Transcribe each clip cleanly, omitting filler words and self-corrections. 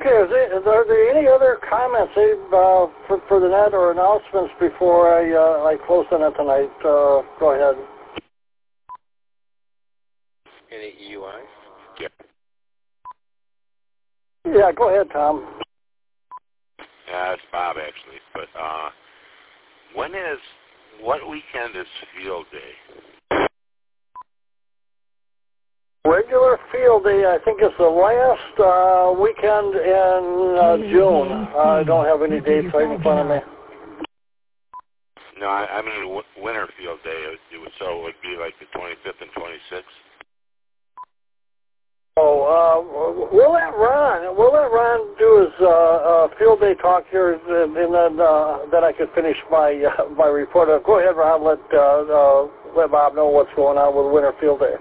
Okay, are there any other comments for the net or announcements before I close the net tonight? Go ahead. Any EUI? Yeah. Yeah, go ahead, Tom. Yeah, it's Bob actually. But what weekend is Field Day? Regular Field Day, I think it's the last weekend in June. I don't have any dates right in front of me. No, I mean Winter Field Day. So it would be like the 25th and 26th. Oh, we'll let Ron do his Field Day talk here, and then I can finish my report. Go ahead, Ron. Let Bob know what's going on with Winter Field Day.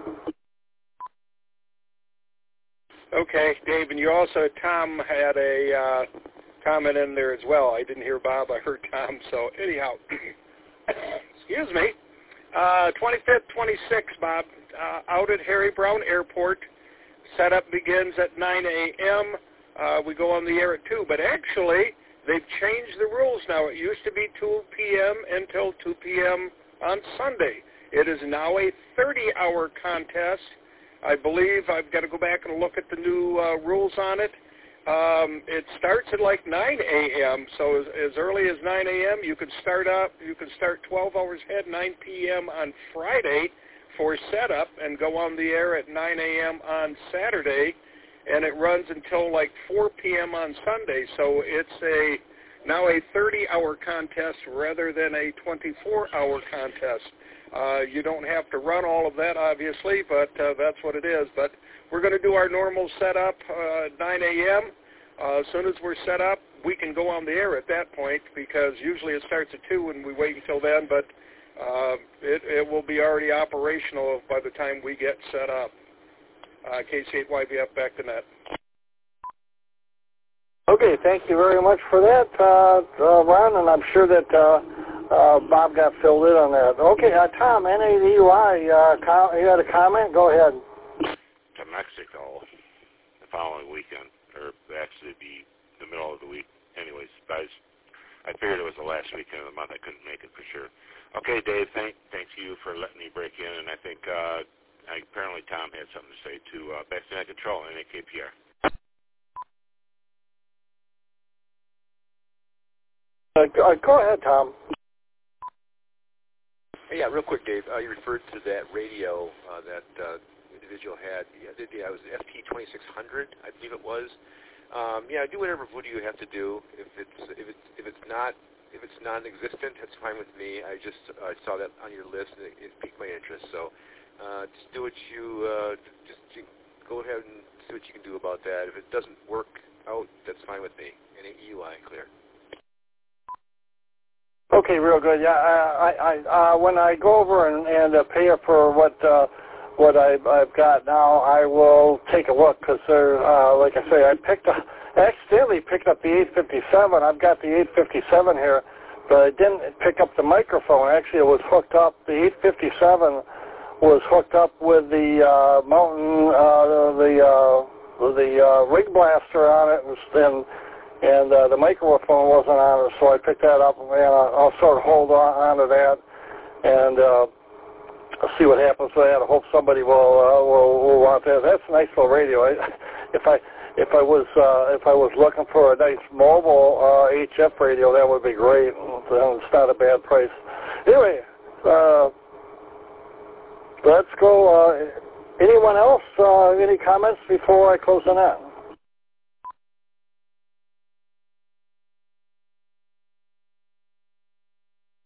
Okay, Dave, and you also, Tom had a comment in there as well. I didn't hear Bob, I heard Tom, so anyhow, excuse me, 25th, 26th, Bob, out at Harry Brown Airport. Setup begins at 9 a.m. We go on the air at 2, but actually, they've changed the rules now. It used to be 2 p.m. until 2 p.m. on Sunday. It is now a 30-hour contest. I believe I've got to go back and look at the new rules on it. It starts at like 9 a.m., so as early as 9 a.m. you can start 12 hours ahead, 9 p.m. on Friday for setup and go on the air at 9 a.m. on Saturday, and it runs until like 4 p.m. on Sunday. So it's now a 30-hour contest rather than a 24-hour contest. You don't have to run all of that, obviously, but that's what it is. But we're going to do our normal setup at 9 a.m. As soon as we're set up, we can go on the air at that point because usually it starts at 2 and we wait until then, but it will be already operational by the time we get set up. KC8YBF back to net. Okay, thank you very much for that, Ron, and I'm sure that Bob got filled in on that. Okay, Tom, NADUI, you had a comment? Go ahead. To Mexico the following weekend, or actually be the middle of the week. Anyways, guys, I figured it was the last weekend of the month. I couldn't make it for sure. Okay, Dave, thank you for letting me break in, and I think apparently Tom had something to say to back to net control and AKPR. Go ahead, Tom. Yeah, real quick, Dave. You referred to that radio that individual had. Yeah, it was FT2600, I believe it was. Yeah, do whatever voodoo you have to do. If it's non-existent, that's fine with me. I saw that on your list and it piqued my interest. So just do what you go ahead and see what you can do about that. If it doesn't work out, that's fine with me. Any EUI clear. Okay, real good. Yeah, I when I go over and pay up for what I've got now, I will take a look because like I say, I accidentally picked up the 857. I've got the 857 here, but I didn't pick up the microphone. Actually, it was hooked up. The 857 was hooked up with the mountain, the rig blaster on it, and the microphone wasn't on it, so I picked that up, and I'll sort of hold on to that, and I'll see what happens with that. I hope somebody will want that. That's a nice little radio. If I was looking for a nice mobile HF radio, that would be great. It's not a bad price. Anyway, let's go. Anyone else? Any comments before I close the net?